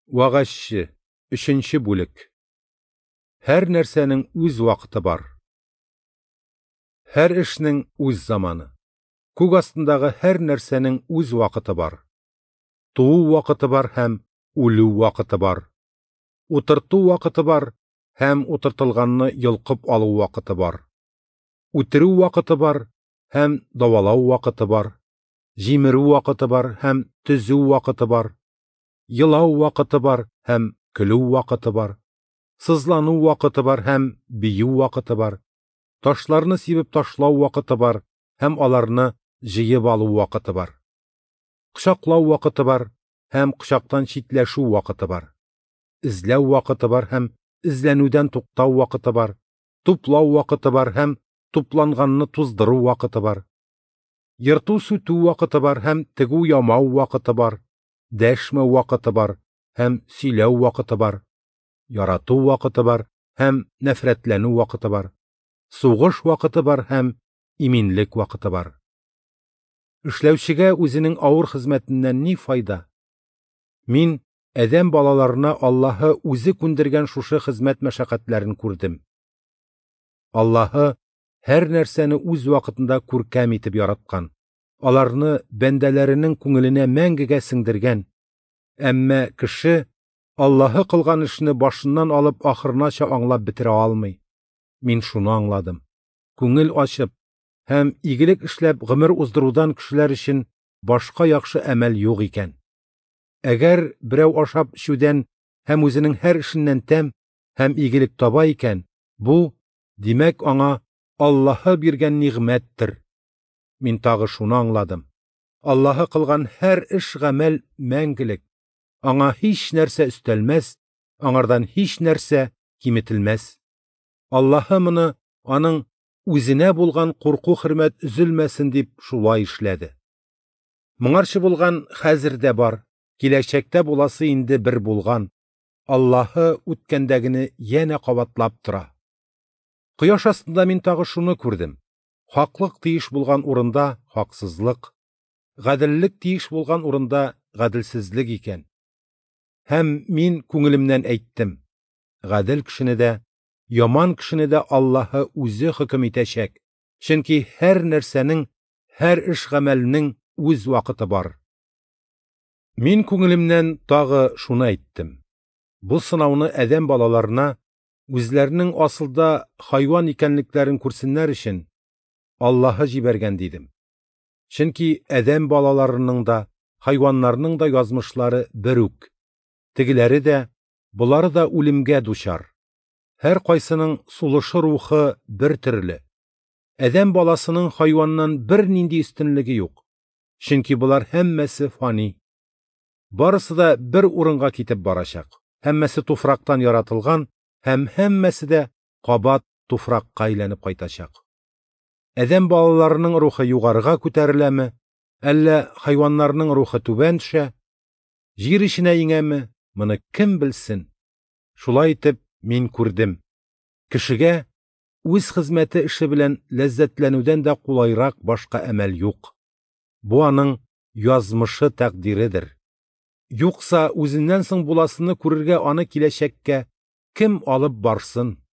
Вағашчы, 3-нче бүлек. Һәр нәрсәнең үз вакыты бар. Һәр эшнең үз заманы. Күк астындагы һәр нәрсәнең үз вакыты бар. Туу вакыты бар һәм үлү вакыты бар. Утырту вакыты бар һәм утыртылганны йолкып алу вакыты бар. Үтерү вакыты бар һәм давалау вакыты бар. Җимерү вакыты бар һәм төзү вакыты бар. Йылау вакыты бар һәм көлү вакыты бар. Сызлану вакыты бар һәм бию вакыты бар. Ташларны сибеп ташлау вакыты бар һәм аларны җыеп алу вакыты бар. Кочаклау вакыты бар һәм кочактан читләшү вакыты бар. Изләү вакыты бар һәм изләнүдән туктау вакыты бар. Туплау вакыты бар һәм тупланганны туздыру вакыты бар. Йырту сүтү вакыты бар һәм тегү ямау вакыты бар. Дәшмәү вакыты бар һәм сөйләү вакыты бар. Ярату вакыты бар һәм нәфрәтләнү вакыты бар. Сугыш вакыты бар һәм иминлек вакыты бар. Эшләүчегә үзенең авыр хезмәтеннән ни файда? Мин адәм балаларына Аллаһы үзе күндергән шушы хезмәт мәшәкатьләрен күрдем. Аллаһы һәр нәрсәне үз вакытында күркәм итеп яраткан. Аларны бәндәләренең күңеленә мәңгегә сеңдергән. Әмма кеше Аллаһы кылган эшне башыннан алып ахырынача аңлап бетерә алмый. Мин шуны аңладым. Күңел ачып һәм игелек эшләп гомер уздырудан кешеләр өчен башка яхшы әмәл юк икән. Әгәр берәү ашап-эчүдән һәм үзенең һәр эшеннән тәм һәм игелек таба икән, бу, димәк, аңа Аллаһы биргән нигъмәттер. Мин тагы шуны аңладым. Аллаһы кылган һәр эш гамәл мәңгелек. Аңа һич нәрсә өстәлмәс, аңардан һич нәрсә киметелмәс. Аллаһы моны аның үзенә булган курку хөрмәт üzülмәсен дип шулай эшләде. Моңарчы булган хәзер дә бар, киләчәктә буласы инде бер булган. Аллаһы үткәндәгене янә кабатлап тора. Кояш астында мин тагы шуны күрдем. Хаклык тиеш булган урында хаксызлык, гаделлек тиеш булган урында гаделсезлек икән. Һәм мин күңелемнән әйттем: гадел кешене дә, яман кешене дә Аллаһы үзе хөкем итәчәк. Чөнки һәр нәрсәнең, һәр эш гамәленең үз вакыты бар. Мин күңелемнән тагы шуны әйттем. Бу сынауны адәм балаларына үзләренең асылда хайван икәнлекләрен күрсеннәр өчен Аллаһы җибәргән дидем. Чөнки адәм балаларының да, хайваннарның да язмышлары бер үк. Тегеләре дә, булары да үлемгә дучар. Һәр кайсының сулышы рухы бер төрле. Адәм баласының хайваннан бер нинди өстенлеге юк. Чөнки булар һәммәсе фани. Барысы да бер урынга китеп барачак. Һәммәсе туфрактан яратылган һәм һәммәсе дә кабат туфракка әйләнеп кайтачак. Адәм балаларының рухы югарыга күтәреләме, әллә хайваннарның рухы түбән төшә? Җир иченә иңәме? Моны кем белсен? Шулай итеп, мин күрдем. Кешегә үз хезмәте эше белән ләззәтләнүдән дә кулайрак башка әмәл юк. Бу аның язмышы тәкъдиредер. Юкса үзеннән соң буласыны күрергә аны киләчәккә кем алып барсын?